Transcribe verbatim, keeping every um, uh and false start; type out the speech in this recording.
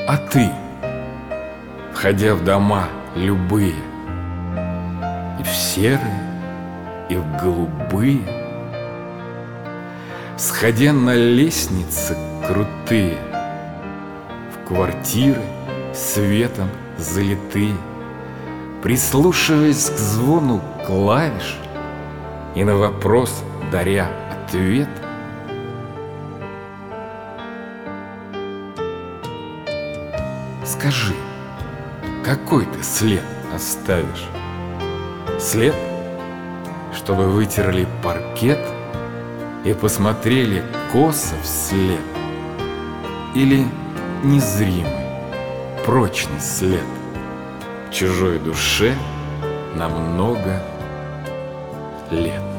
А ты, входя в дома любые, и в серые, и в голубые, сходя на лестницы крутые, в квартиры светом залитые, прислушиваясь к звону клавиш и на вопрос даря ответ, скажи, какой ты след оставишь? След, чтобы вытерли паркет и посмотрели косо вслед? Или незримый, прочный след в чужой душе на много лет?